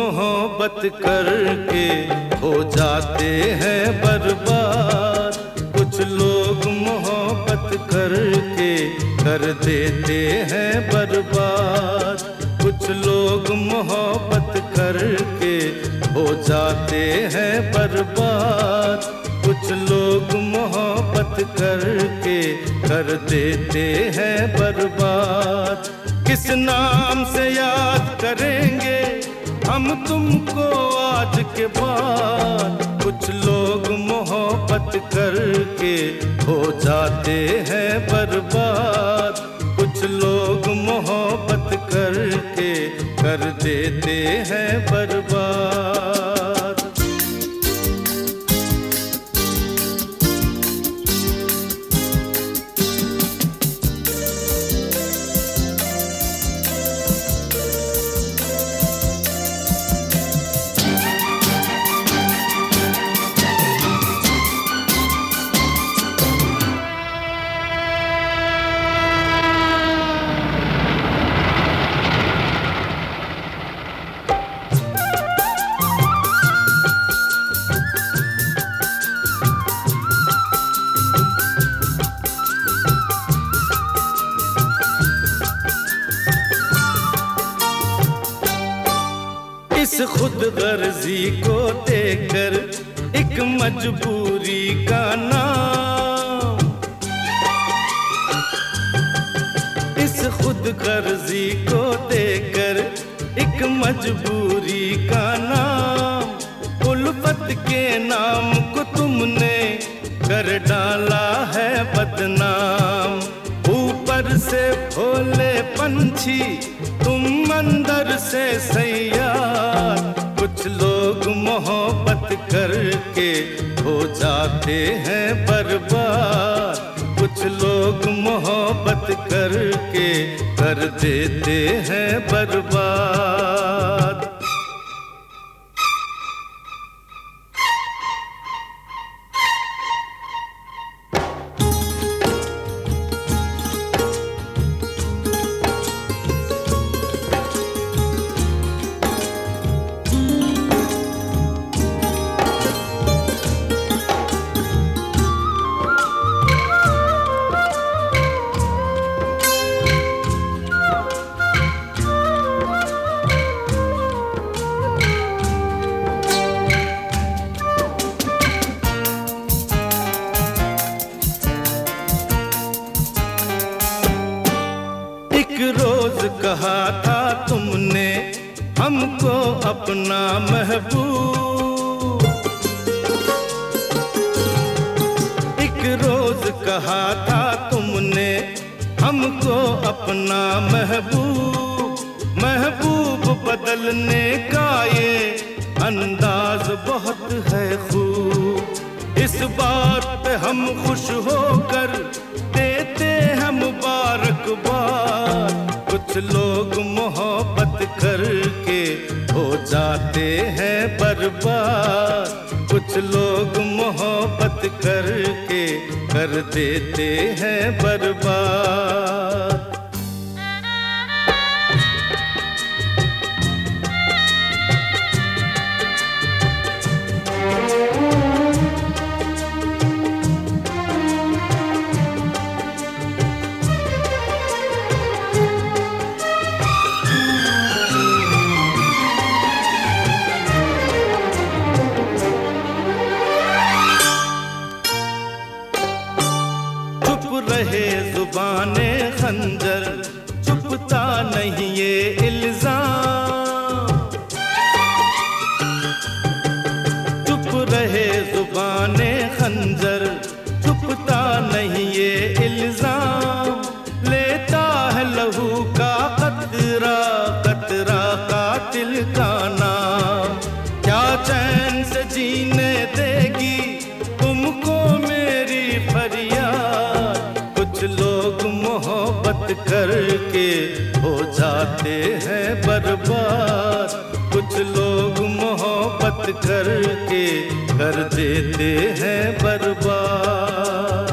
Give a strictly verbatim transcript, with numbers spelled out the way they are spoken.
मोहब्बत करके हो जाते हैं बर्बाद। कुछ लोग मोहब्बत करके कर देते हैं बर्बाद। कुछ लोग मोहब्बत करके हो जाते हैं बर्बाद। कुछ लोग मोहब्बत करके कर देते हैं बर्बाद। किस नाम से याद करेंगे हम तुमको आज के बाद। कुछ लोग मोहब्बत करके हो जाते हैं बर्बाद। कुछ लोग मोहब्बत करके कर देते हैं बर्बाद। इस खुद गर्जी को देकर एक मजबूरी का नाम। इस खुद गर्जी को देकर एक मजबूरी का नाम। उल्फत के नाम को तुमने कर डाला है बदनाम। ऊपर से भोले पंछी तुम अंदर से सैयार। कुछ लोग मोहब्बत करके हो जाते हैं बर्बाद। कुछ लोग मोहब्बत करके कर देते हैं बर्बाद। रोज कहा था तुमने हमको अपना महबूब। एक रोज कहा था तुमने हमको अपना महबूब। महबूब बदलने का ये अंदाज बहुत है खूब। इस बात पे हम खुश होकर देते हैं मुबारकबाद। कुछ लोग मोहब्बत करके हो जाते हैं बर्बाद। कुछ लोग मोहब्बत करके कर देते हैं बर्बाद। रहे जुबाने खंजर चुपता नहीं ये इल्जाम। चुप रहे जुबाने खंजर चुपता नहीं ये इल्जाम। लेता है लहू का कतरा कतरा कातिल का नाम। क्या चैन से जीने देगी तुमको मेरी फरियाद। कुछ लोग मोहब्बत करके हो जाते हैं बर्बाद। कुछ लोग मोहब्बत करके कर देते हैं बर्बाद।